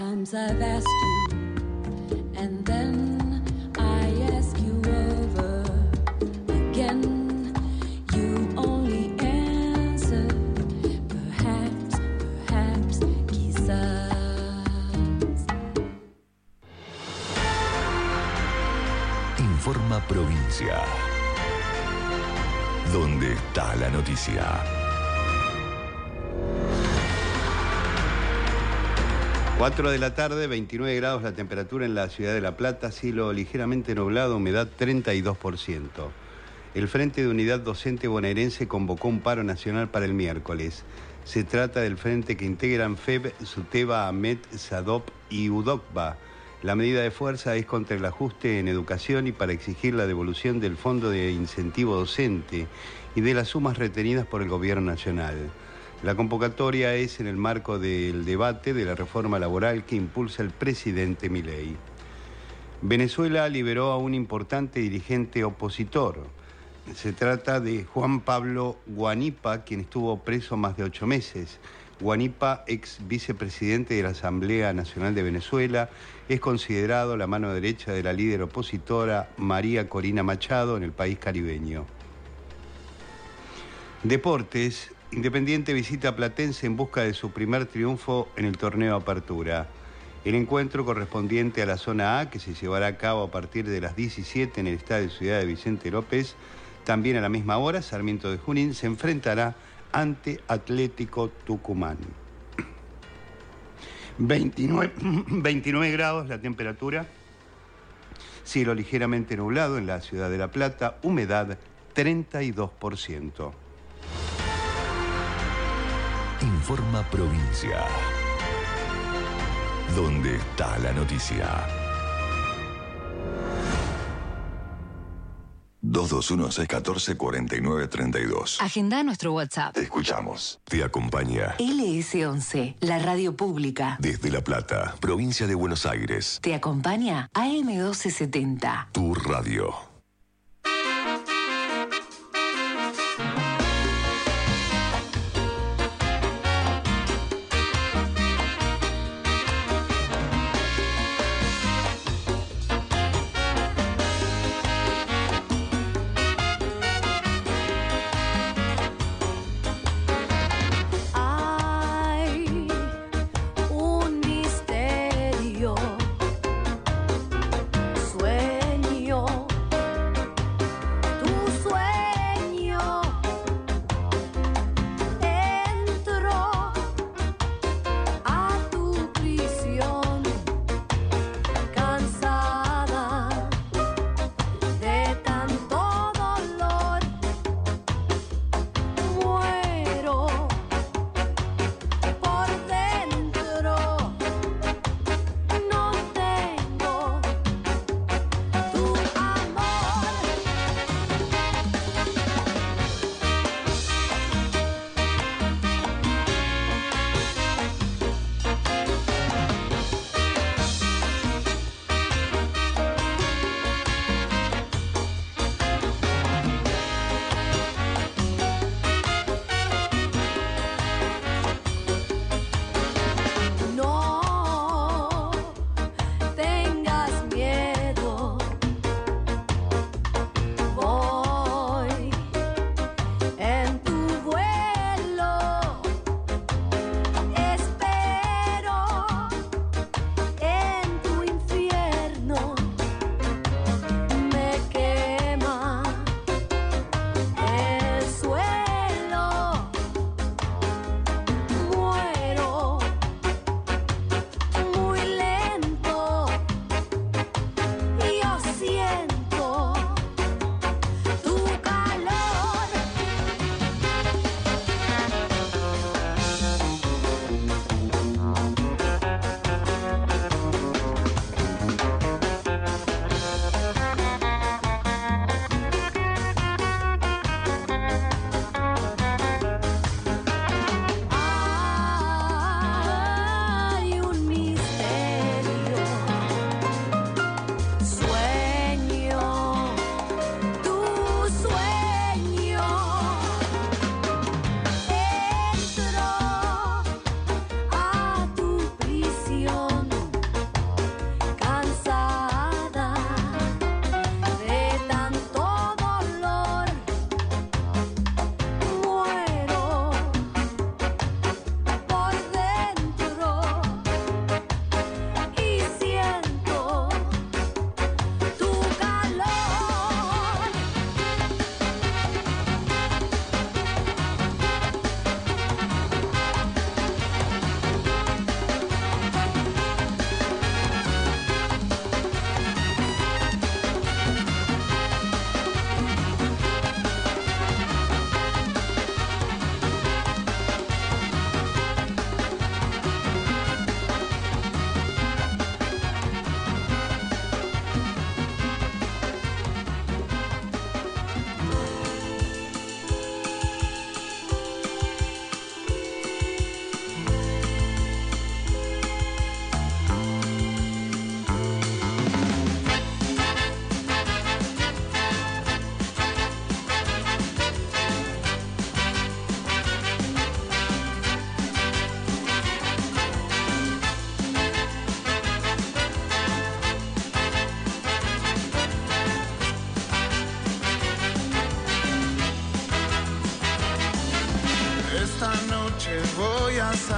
times I've asked you, and then I ask you over again. You only answer, perhaps, quizás. Informa Provincia. ¿Dónde está la noticia? 4 de la tarde, 29 grados la temperatura en la ciudad de La Plata, cielo ligeramente nublado, humedad 32%. El Frente de Unidad Docente Bonaerense convocó un paro nacional para el miércoles. Se trata del frente que integran FEB, SUTEBA, AMET, SADOP y UDOCBA. La medida de fuerza es contra el ajuste en educación y para exigir la devolución del Fondo de Incentivo Docente y de las sumas retenidas por el Gobierno Nacional. La convocatoria es en el marco del debate de la reforma laboral que impulsa el presidente Milei. Venezuela liberó a un importante dirigente opositor. Se trata de Juan Pablo Guanipa, quien estuvo preso más de 8 meses. Guanipa, ex vicepresidente de la Asamblea Nacional de Venezuela, es considerado la mano derecha de la líder opositora María Corina Machado en el país caribeño. Deportes. Independiente visita a Platense en busca de su primer triunfo en el torneo Apertura. El encuentro correspondiente a la zona A, que se llevará a cabo a partir de las 17 en el estadio Ciudad de Vicente López, también a la misma hora, Sarmiento de Junín se enfrentará ante Atlético Tucumán. 29 grados la temperatura, cielo ligeramente nublado en la ciudad de La Plata, humedad 32%. Informa Provincia. ¿Dónde está la noticia? 221-614-4932. Agenda nuestro WhatsApp. Te escuchamos. Te acompaña LS11, la radio pública. desde La Plata, provincia de Buenos Aires. Te acompaña AM1270. Tu radio. Sueño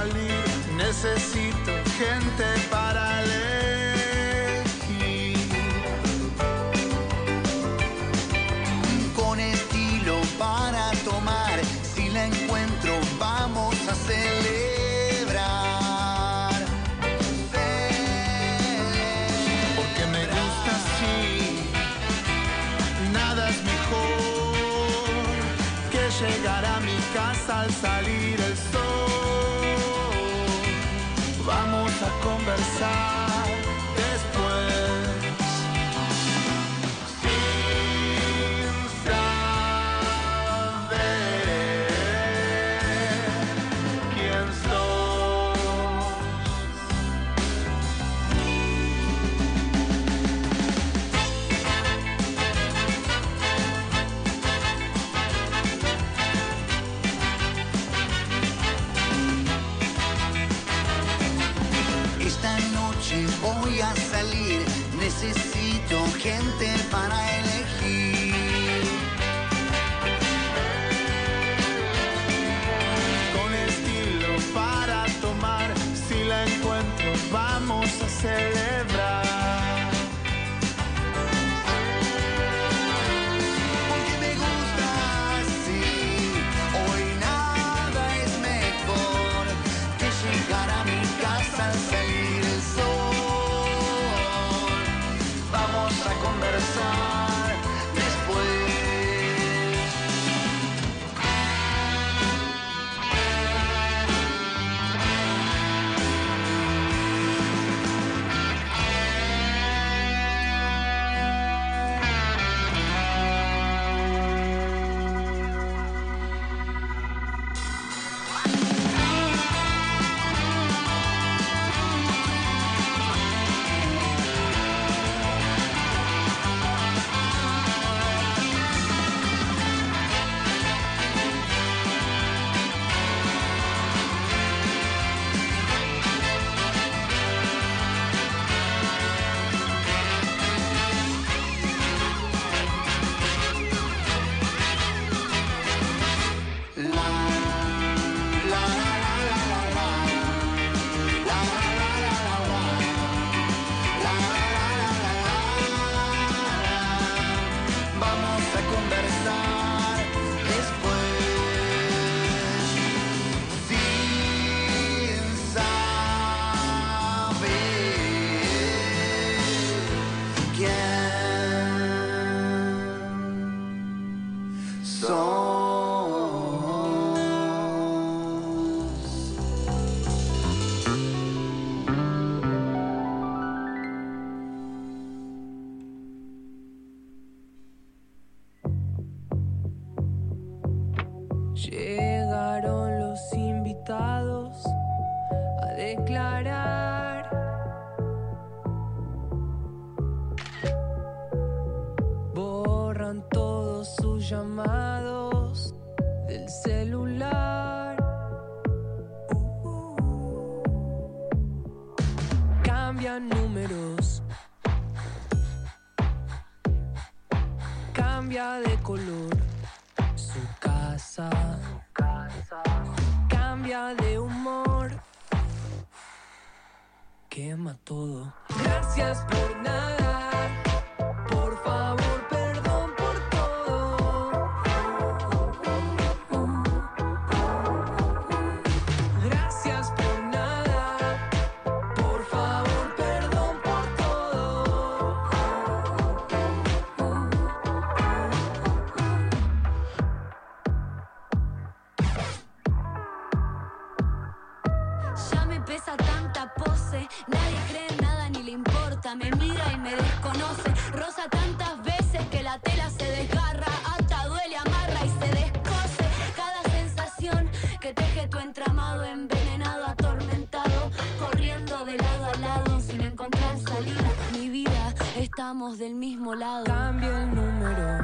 salir, necesito gente para elegir. Con estilo para tomar, si la encuentro vamos a celebrar. Porque me gusta así, nada es mejor que llegar a mi casa al salir el sol. Vamos a conversar después, sin saber quién sos. Esta noche voy a salir, necesito gente para elegir. Con estilo para tomar, si la encuentro vamos a celebrar. Porque me gusta así, hoy nada es mejor que llegar a mi casa al salir el sol. Vamos a conversar después. Vamos a conversar después, sin saber quién sos. Llegaron los invitados a declarar. Borran todos sus llamados del celular. Cambian números, cambia de color su casa, cambia de humor, quema todo. Gracias por nada, por favor, perdón por todo. Gracias por nada, por favor, perdón por todo. Ya me pesa tanta pose, nadie cree en nada ni le importa, me mira y me desconoce, roza tantas veces que la tela se desgarra, ata, duele, amarra y se descose, cada sensación que teje tu entramado envenenado, atormentado, corriendo de lado a lado sin encontrar salida, mi vida, estamos del mismo lado. Cambia el número,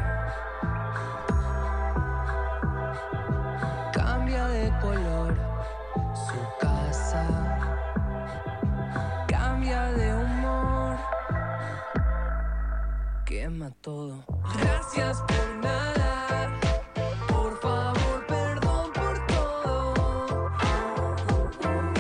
cambia de color su casa, cambia de humor, quema todo. Gracias por nada, por favor, perdón por todo.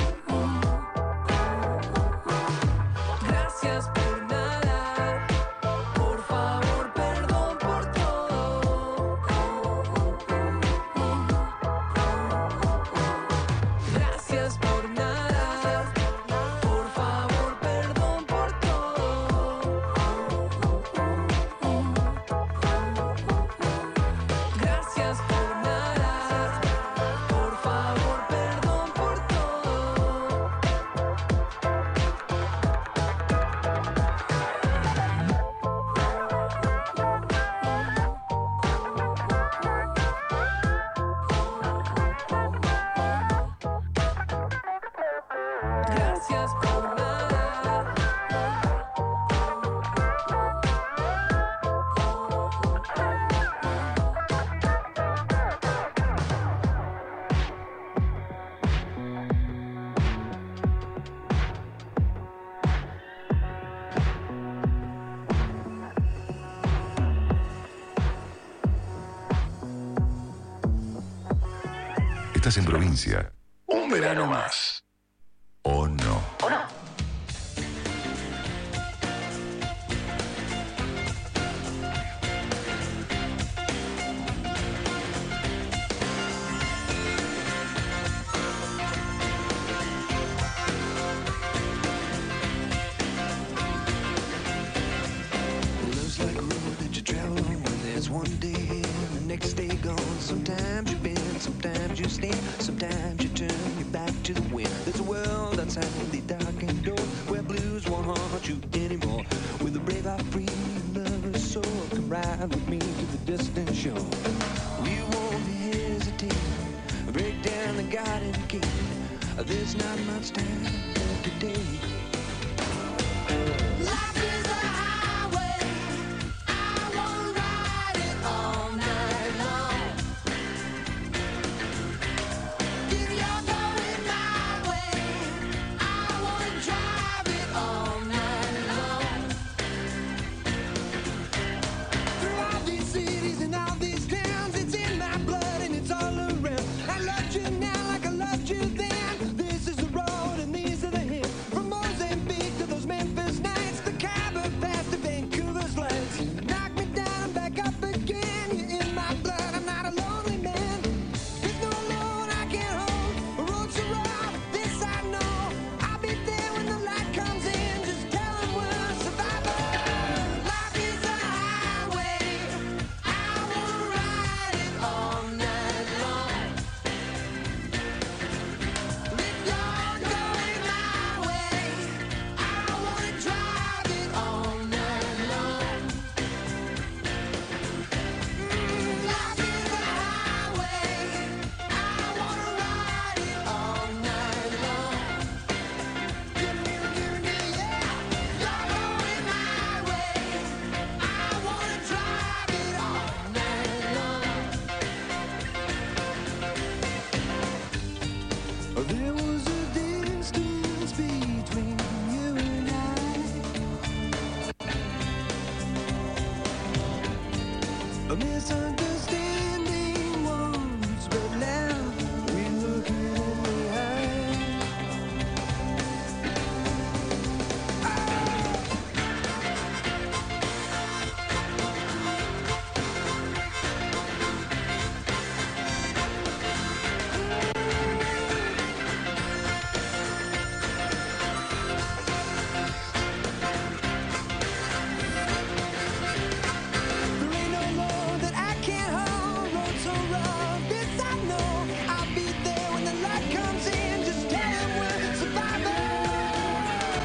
Gracias por nada. Estás en provincia. Un verano más. ¿O no? ¿O no? Love's like a road that you travel on. There's one day here and the next day gone. Sometimes you bend, sometimes you stand, sometimes you turn your back to the wind. There's a world outside the darkened door where blues won't haunt you anymore. With a brave heart, free lover's soul, come ride with me to the distant shore. We won't hesitate, break down the garden gate. There's not much time left today. Life is a highway. I wanna ride it all night long. If you're going my way, I wanna drive it all night long. Through all these cities and all these towns, it's in my blood and it's all around. I loved you now like I loved you then. This is the road and these are the hills. From Mozambique to those Memphis nights, the Khyber Pass to Vancouver's lights. Knock me down and back up again. You're in my blood, I'm not a lonely man. There's no alone I can't hold. A road so rough, this I know. I'll be there when the light comes in. Just tell 'em we're a survivor. Life is a highway. I wanna ride it all night long. If you're going my way, I wanna drive it all night long. Life is a highway. I wanna ride it all night long. Give me, yeah. You're going my way. I wanna drive it all night long. There was a distance between you and I, a misunderstanding once, but now we look in the eye. There ain't no more that I can't hold. Road so rough, this I know. I'll be there when the light comes in. Just tell 'em we're survivors.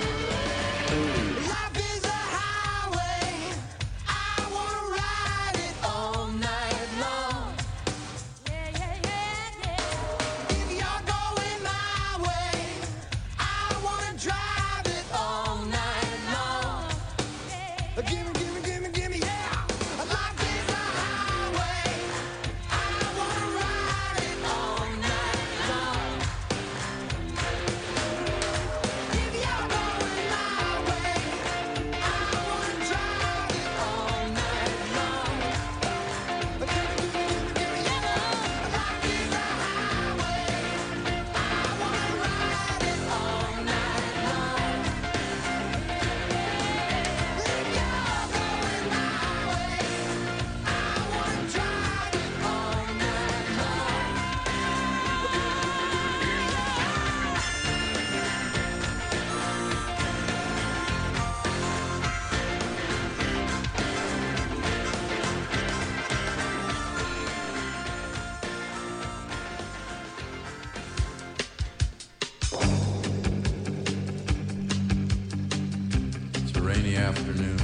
Life is a highway. I wanna ride it all night long. Yeah, yeah, yeah, yeah. If you're going my way, I wanna drive it all night long. Gimme, gimme, gimme, gimme, yeah. Life is a highway. I wanna ride it all night long. If you're going my way, I wanna drive it all night long. Gimme, gimme, gimme, yeah. Life is a highway. I wanna ride it all night long. If you're going my way, I wanna drive it all night long. It's a rainy afternoon,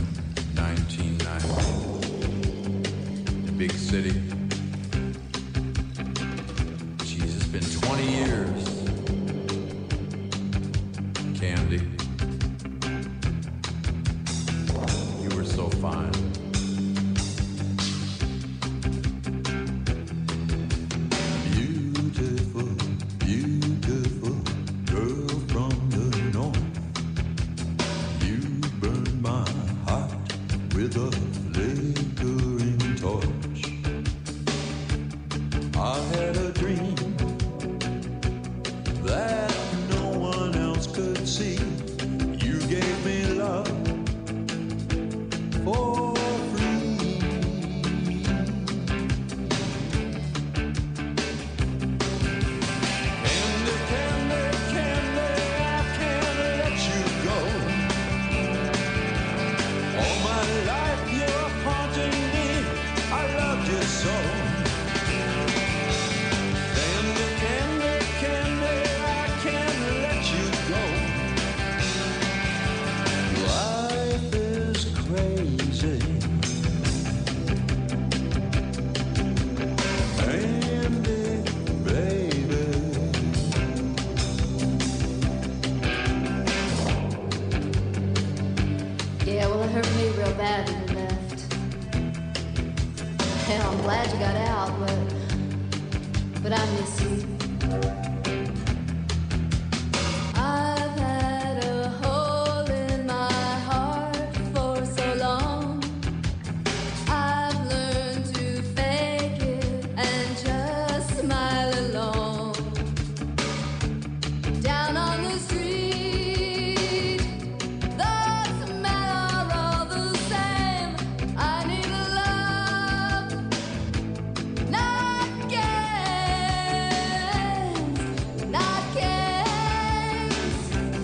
1990. Big city. Geez, it's been 20 years. candy. You were so fine. Beautiful, beautiful girl from the north. You burned my heart with a flickering torch. I had a dream that no one else could see. You gave me love for free. Candy, candy, candy, I can't let you go. All my life you're haunting me. I loved you so. Candy, candy, candy, I can't let you go. Life is crazy. Candy, baby. Yeah, well, it hurt me real bad when you left. And I'm glad you got out, but I miss you. I've had a hole in my heart for so long. I've learned to fake it and just smile along. Down on the street, the smell are all the same. I need a love, not games, not games.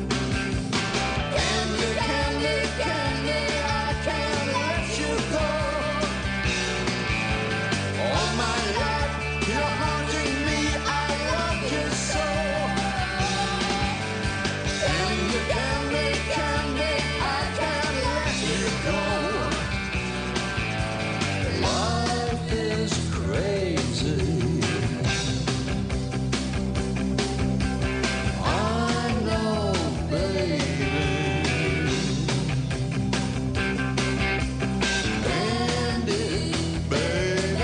Candy, candy, candy, I can't let you go. All my life you're haunting me. I love you so. Candy, candy, candy, I can't let you go. Life is crazy. I know, baby. Candy, baby.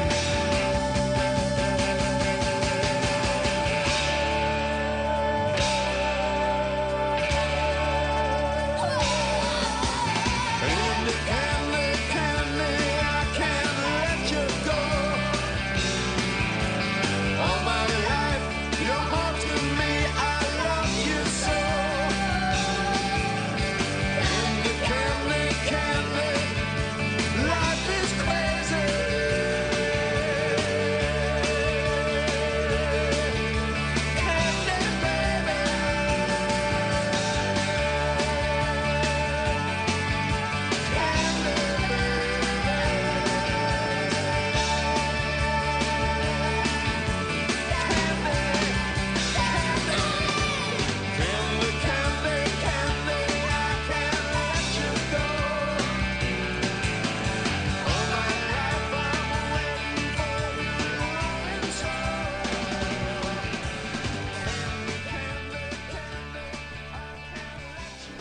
Candy, candy, candy, I can't let you go. All my life you're haunting me. I love you so. Candy, candy, candy, life is crazy. Candy, baby. Candy, candy, candy, I can't let you go. All my life I'm waiting for you, and so. Candy, candy, candy, I can't let you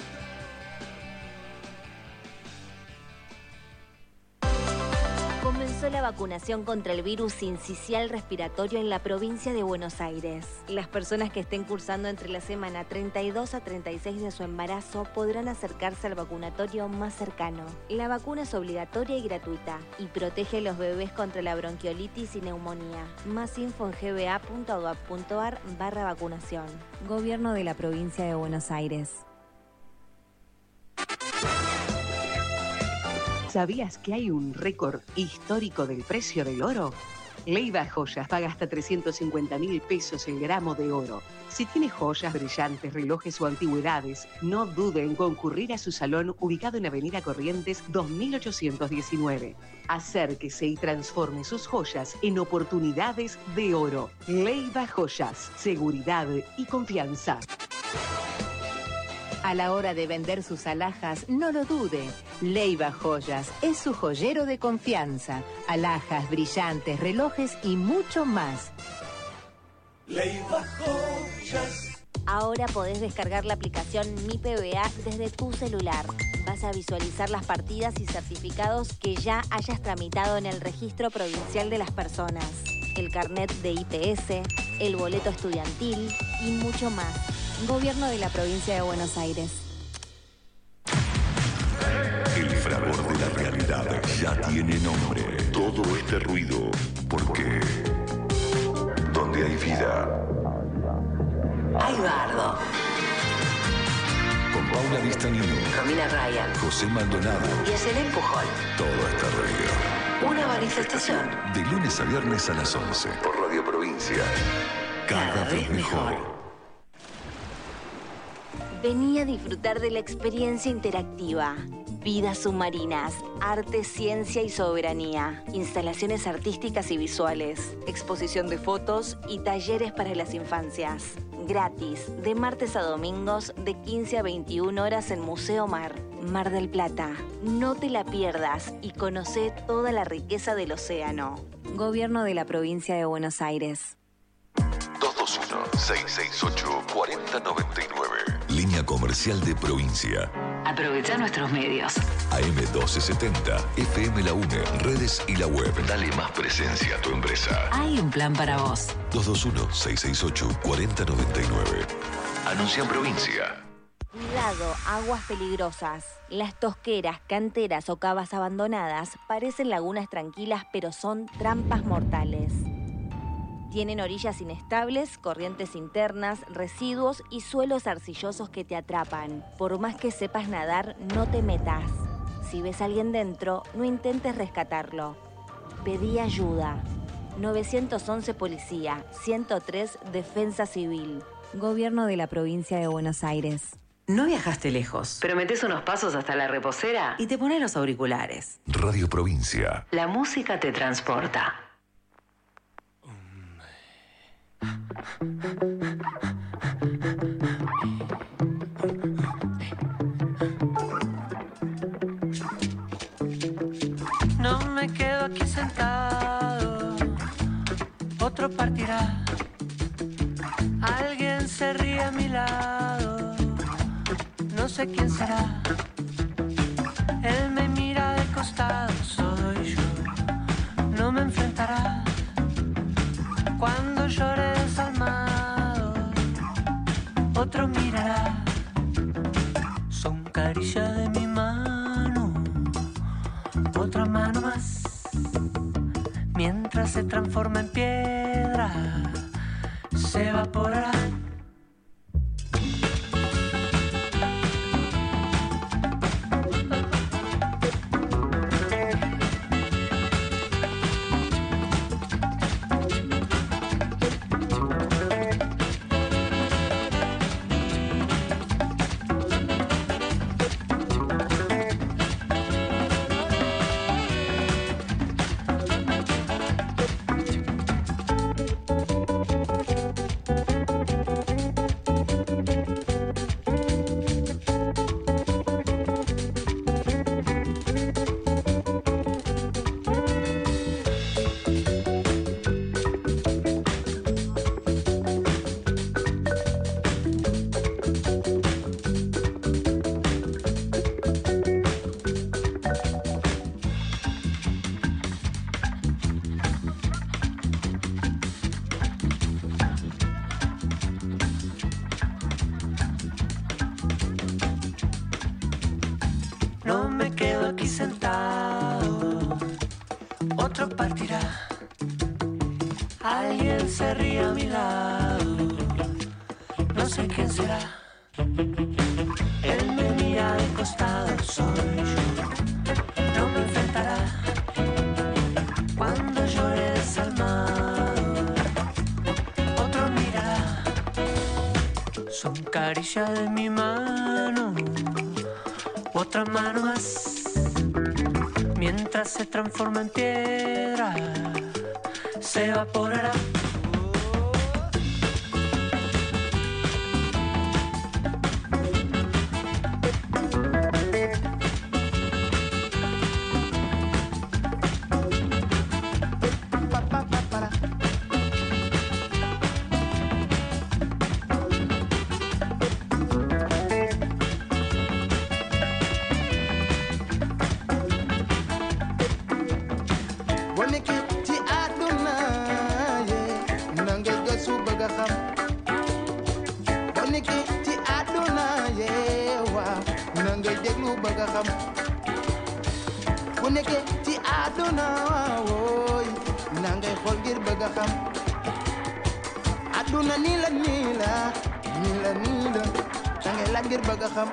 go. Comenzó la vacunación contra el virus sincicial respiratorio en la provincia de Buenos Aires. Las personas que estén cursando entre la semana 32 a 36 de su embarazo podrán acercarse al vacunatorio más cercano. La vacuna es obligatoria y gratuita y protege a los bebés contra la bronquiolitis y neumonía. Más info en gba.gov.ar/vacunación. Gobierno de la provincia de Buenos Aires. ¿Sabías que hay un récord histórico del precio del oro? Leiva Joyas paga hasta 350.000 pesos el gramo de oro. Si tiene joyas, brillantes, relojes o antigüedades, no dude en concurrir a su salón ubicado en Avenida Corrientes 2819. Acérquese y transforme sus joyas en oportunidades de oro. Leiva Joyas, seguridad y confianza. A la hora de vender sus alhajas, no lo dude. Leiva Joyas es su joyero de confianza. Alhajas, brillantes, relojes y mucho más. Leiva Joyas. Ahora podés descargar la aplicación Mi PBA desde tu celular. Vas a visualizar las partidas y certificados que ya hayas tramitado en el Registro Provincial de las Personas, el carnet de IPS, el boleto estudiantil y mucho más. Gobierno de la Provincia de Buenos Aires. El fragor de la realidad ya tiene nombre. Todo este ruido, porque donde hay vida, Hay bardo. con Paula Vistanino, Romina Ryan. José Maldonado, Y es el Empujol. todo está radio. Una manifestación. De lunes a viernes a las 11 por Radio Provincia. Cada vez mejor. Vení a disfrutar de la experiencia interactiva. Vidas submarinas, arte, ciencia y soberanía. Instalaciones artísticas y visuales. Exposición de fotos y talleres para las infancias. Gratis, de martes a domingos, de 15 a 21 horas en Museo Mar, Mar del Plata. No te la pierdas y conocé toda la riqueza del océano. Gobierno de la Provincia de Buenos Aires. 221-668-4099. Línea comercial de provincia. Aprovecha nuestros medios. AM1270, FM La UNE, redes y la web. Dale más presencia a tu empresa. Hay un plan para vos. 221-668-4099. Anuncia en provincia. Cuidado, aguas peligrosas. Las tosqueras, canteras o cavas abandonadas parecen lagunas tranquilas, pero son trampas mortales. Tienen orillas inestables, corrientes internas, residuos y suelos arcillosos que te atrapan. Por más que sepas nadar, no te metas. Si ves a alguien dentro, no intentes rescatarlo. Pedí ayuda. 911 Policía, 103 Defensa Civil. Gobierno de la Provincia de Buenos Aires. No viajaste lejos, pero metés unos pasos hasta la reposera y te pones los auriculares. Radio Provincia. La música te transporta. No me quedo aquí sentado, otro partirá. Alguien se ríe a mi lado, no sé quién será. Él me mira de costado, soy yo, no me enfrentará. Cuando llore desalmado, otro mirará. Son caricias de mi mano, otra mano más. Mientras se transforma en piedra, se evaporará. No me quedo aquí sentado, otro partirá. Alguien se ríe a mi lado, no sé quién será. Él me mira de costado, soy yo, no me enfrentará. Cuando llore desalmado, otro mirará. Son caricias de mi mano, otra mano más. Mientras se transforma en piedra, se evaporará. nangu bëgg a xam bu nekkee ci àdduna wooy na ngay xool ngir bëgg a xam àdduna nii la da ngay laaj ngir bëgg a xam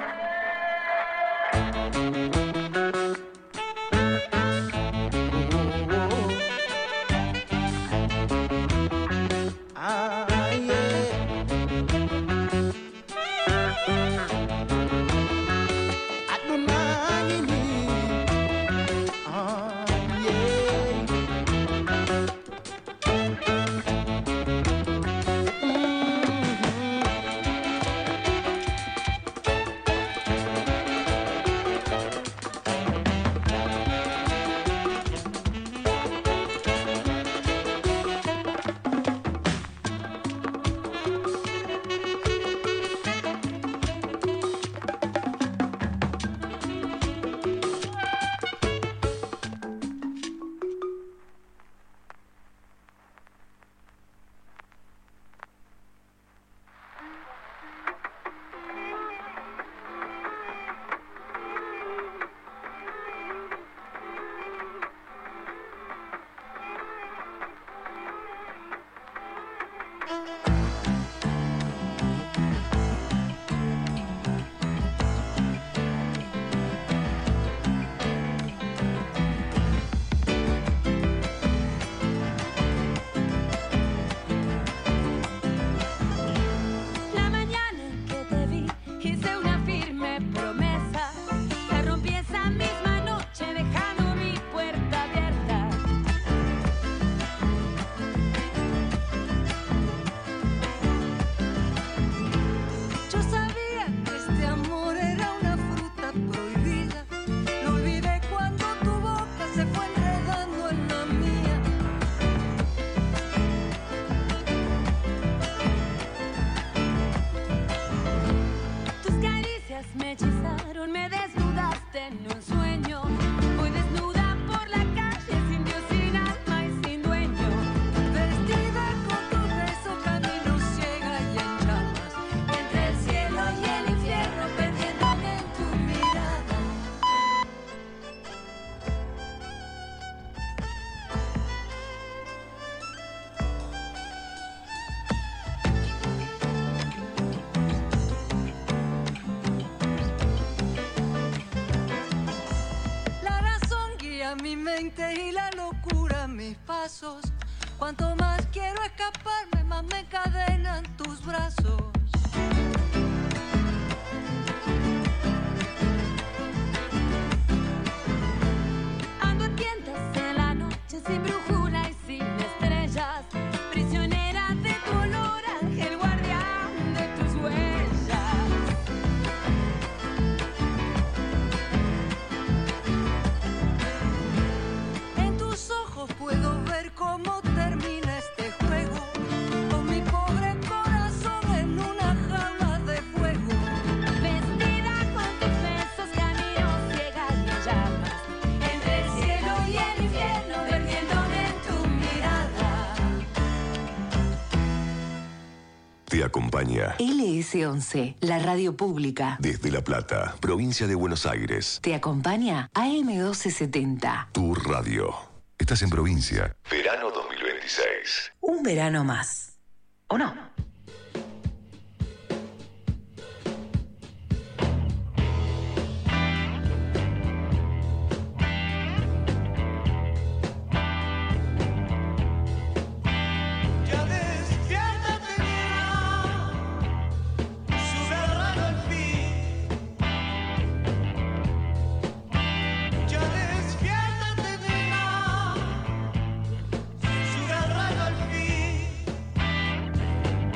Mi mente y la locura mis pasos. Cuanto más quiero escaparme, más me encadenan tus brazos. Ando en tiendas en la noche sin brújula y sin estrellas, prisionera de tu olor, ángel guardián de tus huellas. Puedo ver cómo termina este juego, con mi pobre corazón en una jaula de fuego. Vestida con tus besos, camino ciega y en llamas, entre el cielo y el infierno, perdiéndome en tu mirada. Te acompaña LS11, la radio pública. desde La Plata, provincia de Buenos Aires. Te acompaña AM1270. Tu radio. Estás en provincia. Verano 2026. Un verano más. ¿O no? Ya despiértate, nena, sube al radio al fin. Ya despiértate, nena, sube al radio al fin.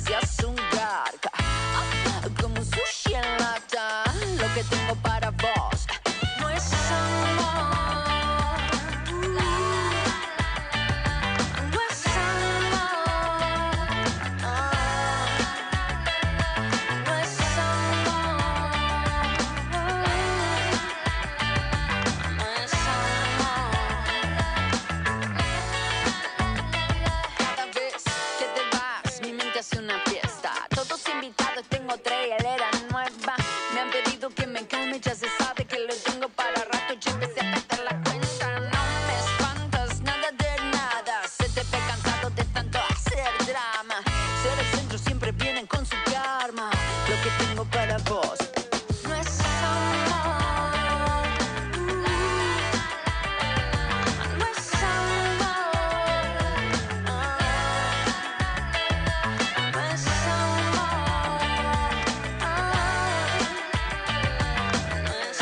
parecías un garca, como un sushi en lata. Lo que tengo para vos no es amor. No es amor. No es amor. No es amor. Cada vez que te vas, mi mente hace una fiesta. Todos invitados, tengo tres, él era nueva. Me han pedido que me calme, ya se sabe que lo tengo para rato. Ya empecé a perder la cuenta, no me espantas, nada de nada. Se te ve cansado de tanto hacer drama. Ser el centro siempre vienen con su karma. Lo que tengo para vos no es amor. No es amor. No es amor. No es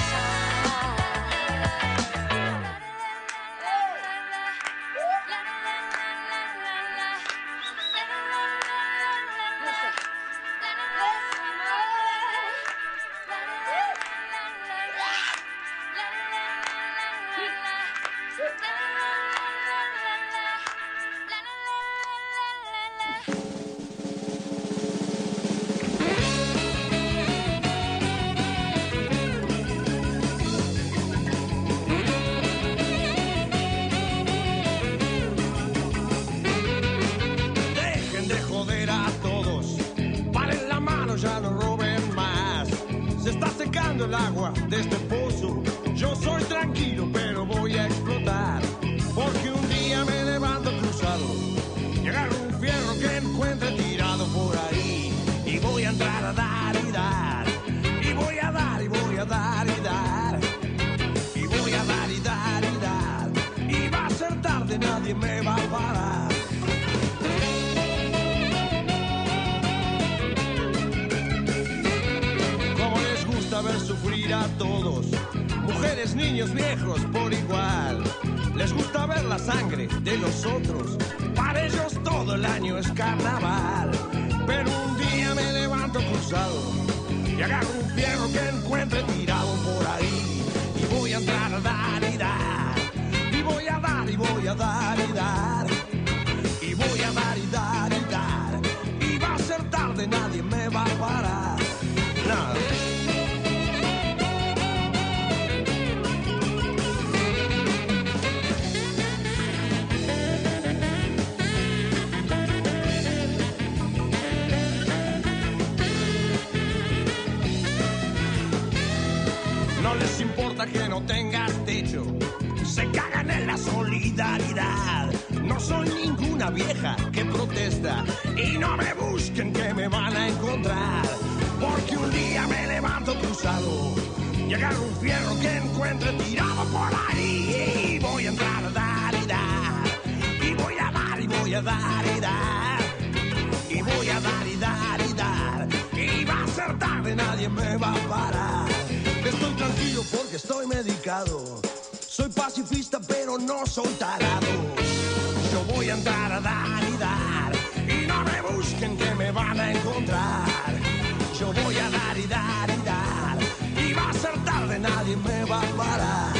Dejen de joder a todos, paren la mano, ya no roben más. Se está secando el agua de este pozo. Yo soy tranquilo, pero voy a explotar. Porque un día me levanto cruzado y agarro un fierro que encuentre tirado por ahí. Y voy a entrar a dar y dar. Y voy a dar y voy a dar y dar. Y voy a dar y dar y dar. Y va a ser tarde, nadie me va a parar. Como les gusta ver sufrir a todos, mujeres, niños, viejos por igual. Les gusta ver la sangre de los otros, para ellos todo el año es carnaval. Pero un día me levanto cruzado y agarro un fierro que encuentre tirado por ahí. Y voy a entrar a dar y dar. Y voy a dar y voy a dar y dar. Y voy a dar y dar y dar. Y va a ser tarde, nadie me va a parar. Nada. No les importa que no tengas techo, se cagan en la solidaridad. No soy ninguna vieja que protesta y no me busquen que me van a encontrar. Porque un día me levanto cruzado y agarro un fierro que encuentre tirado por ahí. Y voy a entrar a dar y dar. Y voy a dar y voy a dar y dar. Y voy a dar y dar y dar. Y va a ser tarde, nadie me va a parar. Estoy tranquilo porque estoy medicado. Soy pacifista pero no soy tarado. Yo voy a entrar a dar y dar. Y no me busquen que me van a encontrar. Yo voy a dar y dar y dar. Y va a ser tarde, nadie me va a parar.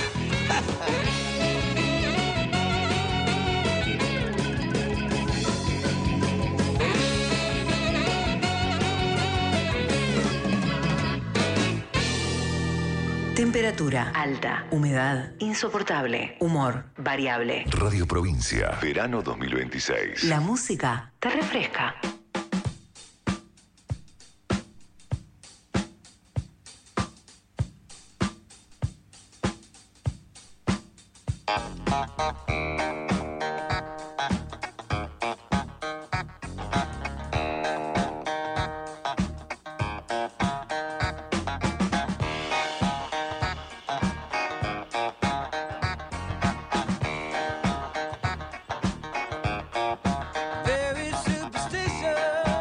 Temperatura alta, humedad insoportable, humor variable. Radio Provincia, verano 2026. La música te refresca. Very superstitious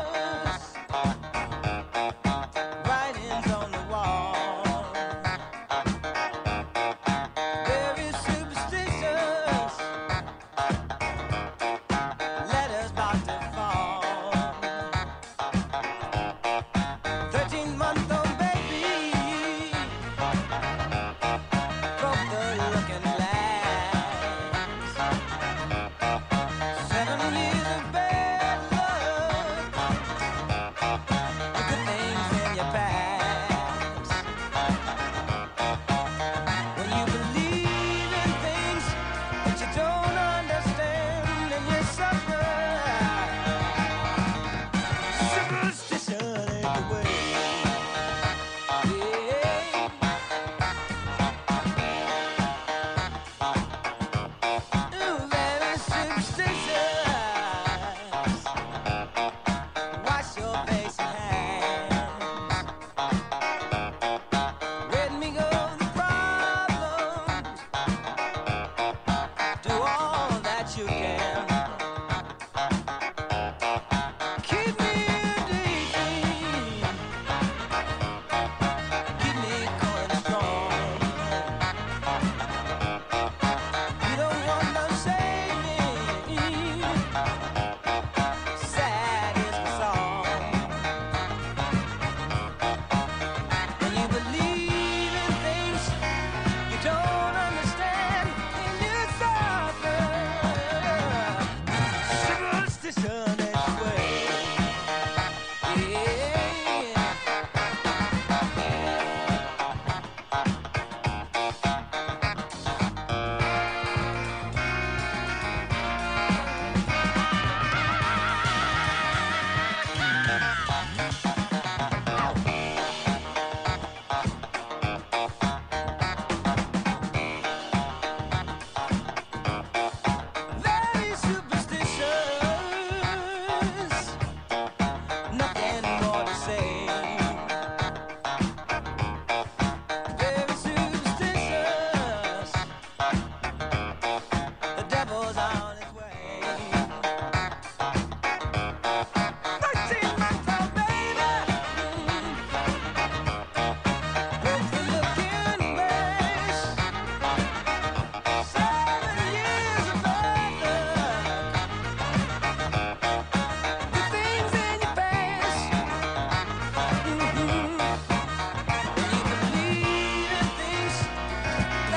writings on the wall. Very superstitious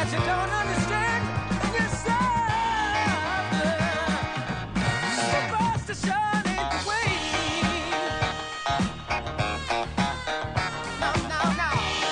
that you don't understand yourself. Supposed to shine it the way. No, no, no.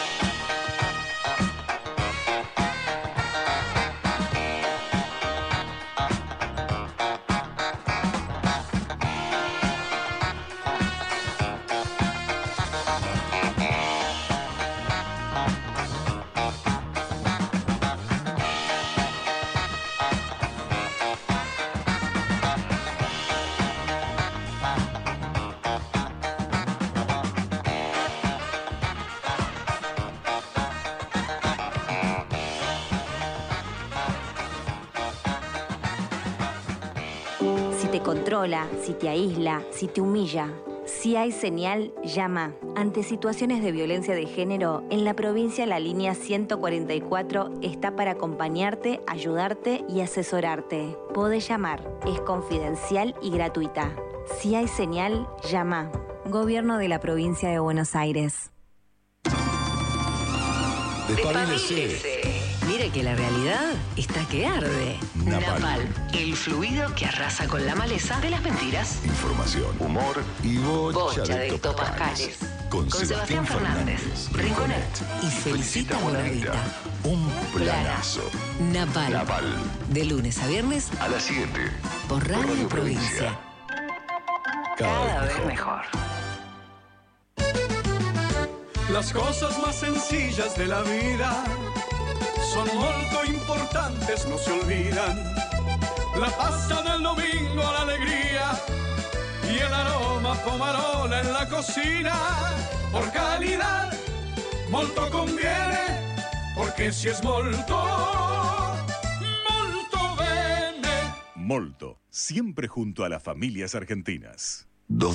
Si te controla, si te aísla, si te humilla. Si hay señal, llama. Ante situaciones de violencia de género, en la provincia la línea 144 está para acompañarte, ayudarte y asesorarte. Podés llamar, es confidencial y gratuita. Si hay señal, llama. Gobierno de la provincia de Buenos Aires. Despabilese. Mire que la realidad está que arde. Napal. El fluido que arrasa con la maleza de las mentiras. Información, humor y bocha de hectopascales. Con Sebastián Fernández, Rinconet y Felicita Bonavita. Un planazo. Napal. Napal. De lunes a viernes A las 7. por Radio Provincia. Cada vez mejor. Las cosas más sencillas de la vida son molto importantes, no se olvidan. La pasta del domingo, la alegría y el aroma pomarola en la cocina. Por calidad, molto conviene, porque si es molto, molto bene. Molto, siempre junto a las familias argentinas.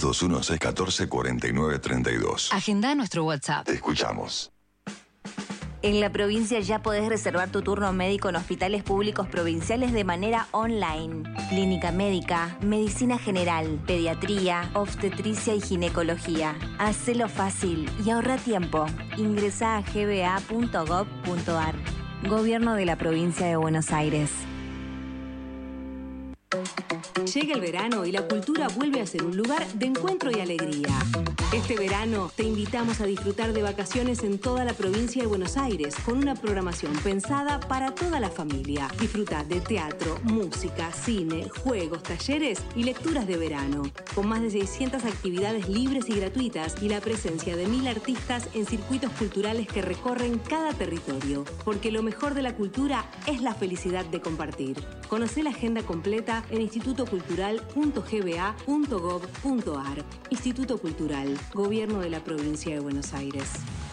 221-614-4932. Agenda nuestro WhatsApp. Te escuchamos. En la provincia ya podés reservar tu turno médico en hospitales públicos provinciales de manera online. Clínica médica, medicina general, pediatría, obstetricia y ginecología. Hacelo fácil y ahorra tiempo. Ingresá a gba.gov.ar. Gobierno de la provincia de Buenos Aires. Llega el verano y la cultura vuelve a ser un lugar de encuentro y alegría. Este verano te invitamos a disfrutar de vacaciones en toda la provincia de Buenos Aires con una programación pensada para toda la familia. Disfruta de teatro, música, cine, juegos, talleres y lecturas de verano. Con más de 600 actividades libres y gratuitas y la presencia de 1000 artistas en circuitos culturales que recorren cada territorio. Porque lo mejor de la cultura es la felicidad de compartir. Conocé la agenda completa en institutocultural.gba.gov.ar. Instituto Cultural, Gobierno de la Provincia de Buenos Aires.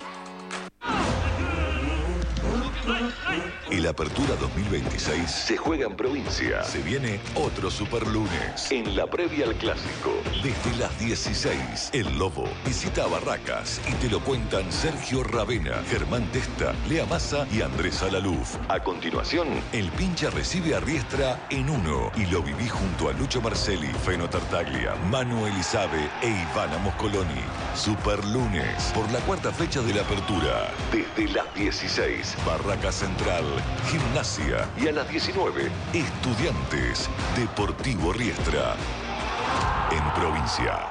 El Apertura 2026 se juega en provincia. Se viene otro Superlunes. En la previa al Clásico. Desde las 16, El Lobo visita a Barracas y te lo cuentan Sergio Ravena, Germán Testa, Lea Massa y Andrés Alaluf. A continuación, el Pincha recibe a Riestra en uno y lo viví junto a Lucho Marcelli, Feno Tartaglia, Manu Elizabe e Ivana Moscoloni. Superlunes, por la cuarta fecha de la Apertura. Desde las 16, Barracas Central, Gimnasia y a las 19, Estudiantes, Deportivo Riestra. En provincia.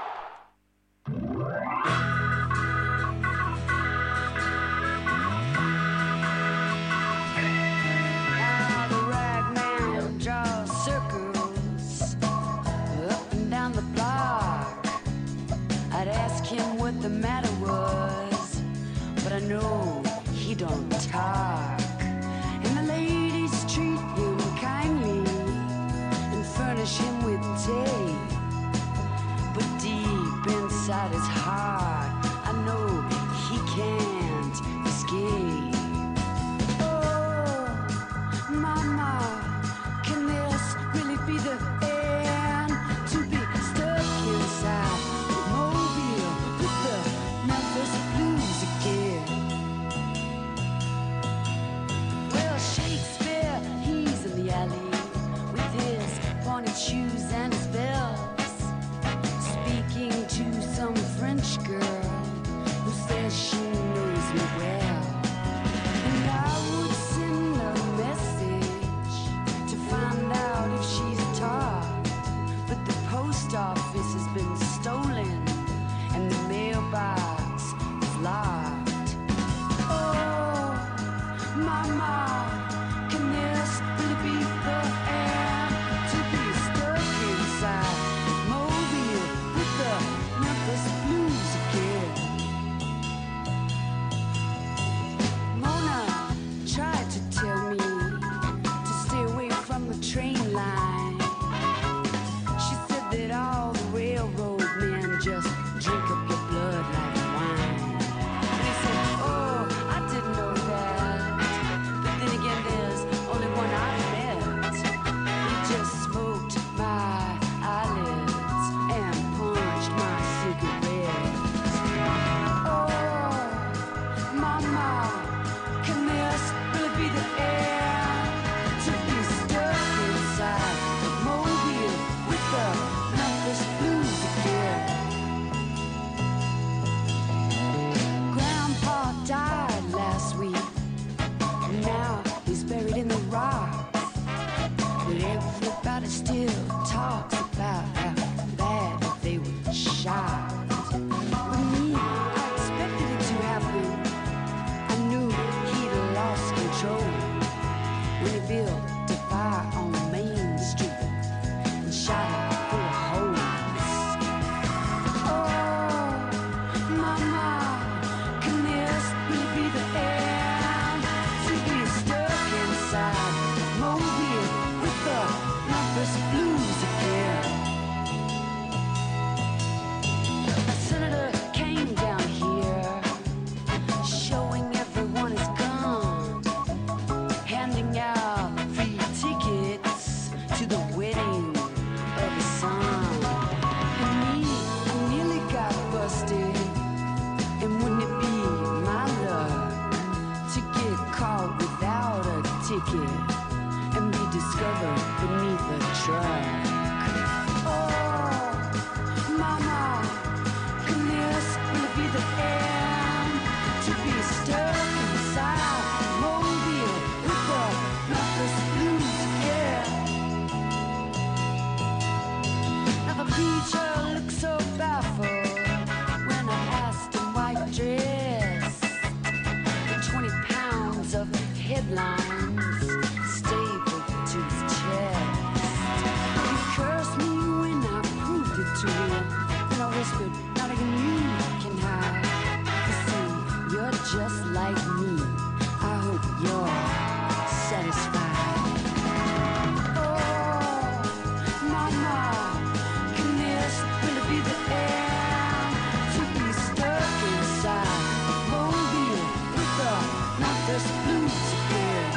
Don't talk, and the ladies treat him kindly and furnish him with tea. But can this really be the air to be stuck inside Mobile with the Memphis Blues again? Mona tried to tell me to stay away from the train line. She said that all the railroad men just drink up your blood like wine. And he said, oh, I didn't know that. But then again, there's only one I've met. He just smoked my eyelids and punched my cigarettes. Oh, mama, can this really be the air to be stuck inside Mobile with the Memphis Blues again? Grandpa died last week. Now he's buried in the rocks. But everybody still talks about how bad they were shot. With me, I expected it to happen. I knew he'd lost control when he built a fire on Main Street and shot it full of holes. Oh, mama, can this really be the end? To be stuck inside Mobile with the Memphis Blues again. A senator came down here, showing everyone his gun, handing out free tickets to the wedding of his son. And me, I nearly got busted. And wouldn't it be my luck to get caught without a ticket and be discovered beneath a truck? Oh, mama, can this really be the end? To be stuck inside Mobile with the Memphis Blues again. Now the preacher looked so baffled when I asked him why he dressed the 20 pounds of headlines stapled to his chest. He cursed me when I proved it to him, and I whispered, not even you can hide. You see, you're just like me. I hope you're satisfied. Oh, mama, can this really be the end? To be stuck inside Mobile with the Memphis Blues again.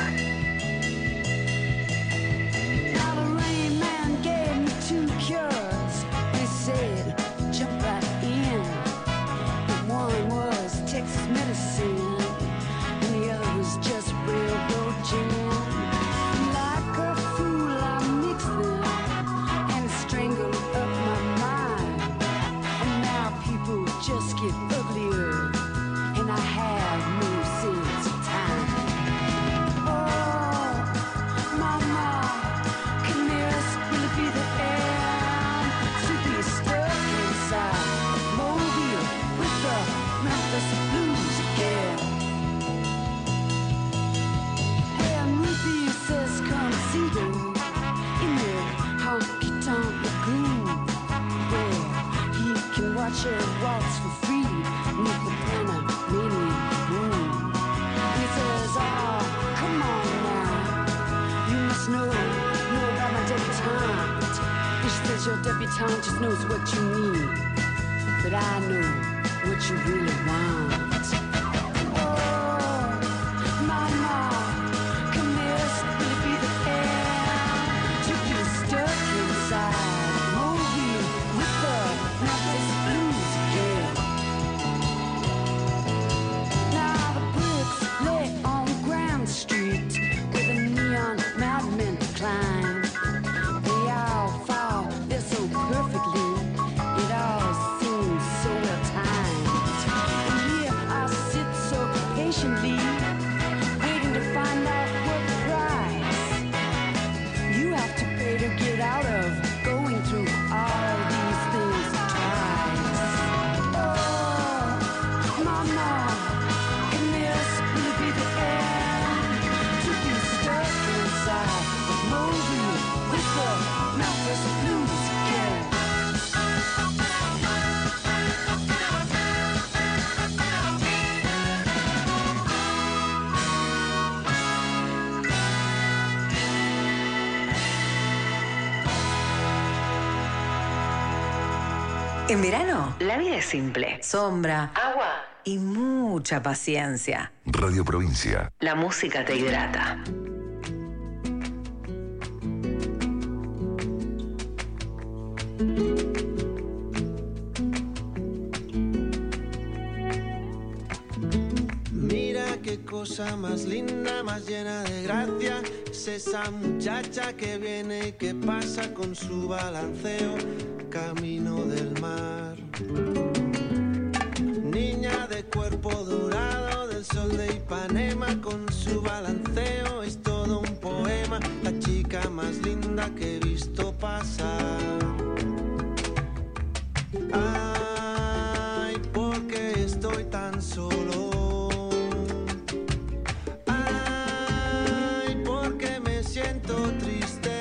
Now the Rain Man gave me 2 cures. He said, jump right in. And one was Texas medicine, and the other was just railroad gin. Like a fool, I mixed them and it strangled up my mind. And now people just get uglier, and I have no sense of time. Oh, mama, can this really be the end? To be stuck inside Mobile with the Memphis Blues again. And Ruthie says come see them in the honky-tonk lagoon, where he can watch her waltz for free beneath the Panamanian moon. He says, oh, come on now, you must know about my debutante. He says your debutante just knows what you need, but I know what you really want. Oh, mama, can this really be the end? To be stuck inside Mobile with the Memphis Blues again. Now the bricks lay on Grand Street where the neon madmen climb. They all fall there so perfectly, it all seems so well timed. And here I En verano, la vida es simple. Sombra, agua y mucha paciencia. Radio Provincia. La música te hidrata. Mira qué cosa más linda, más llena de gracia. Es esa muchacha que viene y que pasa con su balanceo camino del mar. Niña de cuerpo dorado del sol de Ipanema, con su balanceo es todo un poema. La chica más linda que he visto pasar. Ay, ¿por qué estoy tan solo? Ay, ¿por qué me siento triste?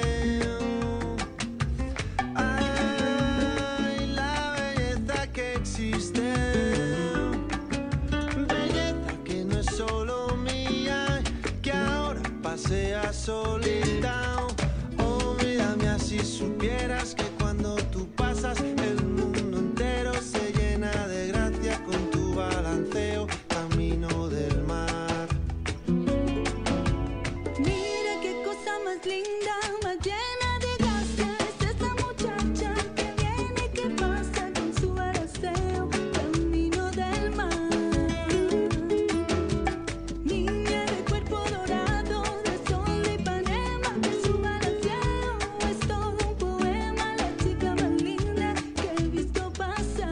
Ay, la belleza que existe, belleza que no es solo mía, que ahora pasea solita. Oh, mírame así, supieras que cuando tú pasas el mundo entero se llena de gracia con tu balanceo camino del mar. Mira qué cosa más linda, más llena de gracia. Es esta muchacha que viene y que pasa con su balanceo camino del mar. Niña de cuerpo dorado del sol de Ipanema, su balanceo es todo un poema. La chica más linda que he visto pasar.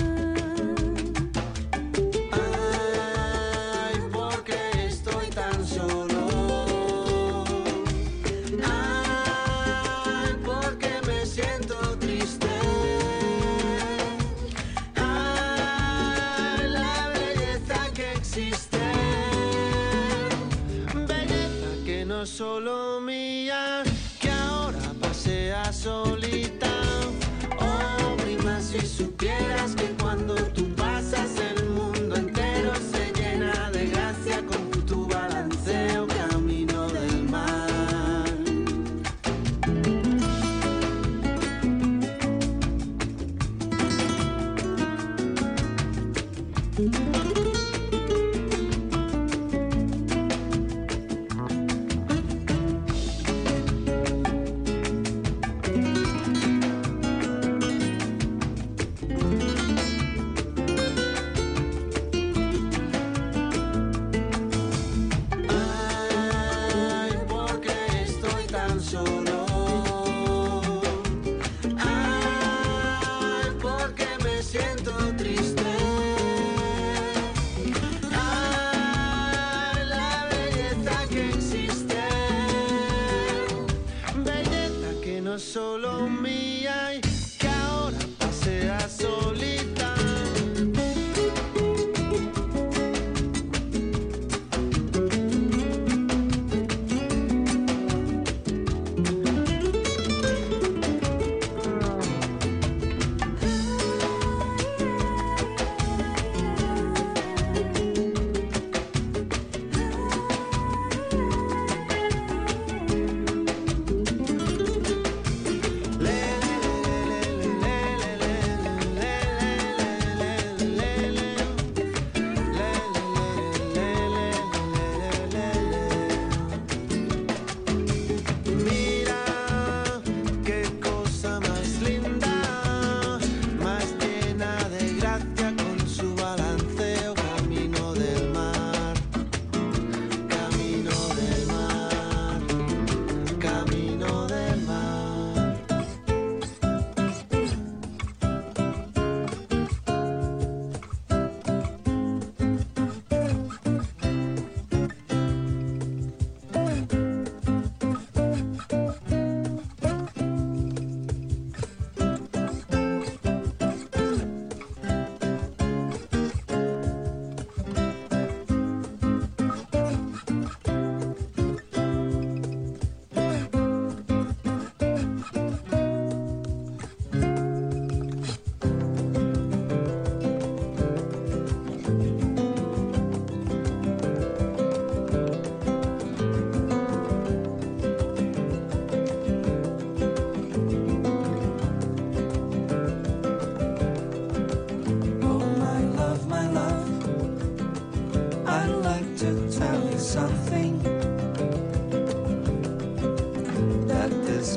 Ay, ¿por qué estoy tan solo? Ay, ¿por qué me siento triste? Ay, la belleza que existe, belleza que no es solo mía, que ahora pasea solita. Oh, prima, si supieras que cuando tú pasas el mundo entero se llena de gracia con tu balanceo camino del mar. Ay, ¿por qué estoy tan solo? Ay, ¿por qué me siento triste? Ay, la belleza que existe, belleza que no es solo mía y que ahora pasea solita.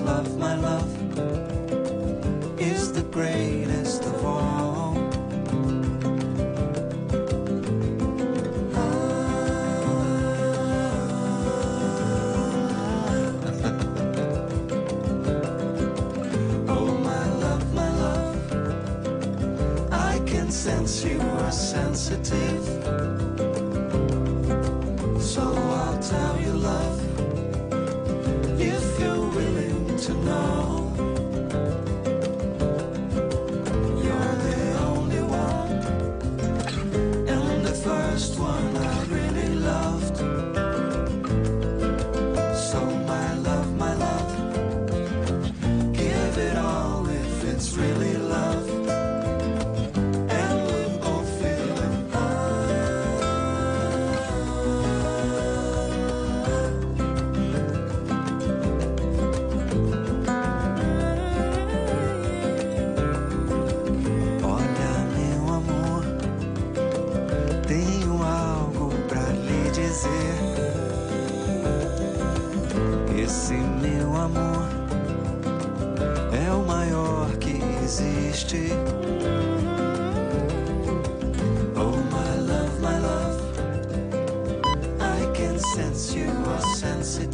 my love is the greatest of all. Oh, my love, I can sense you are sensitive. So I'll tell you, love, if you're willing to know. You're the only one, and the first one I really loved. So my love, give it all if it's really love. And we'll both feel it. Olha, meu amor, tenho algo pra lhe dizer. Esse meu amor é o maior que existe.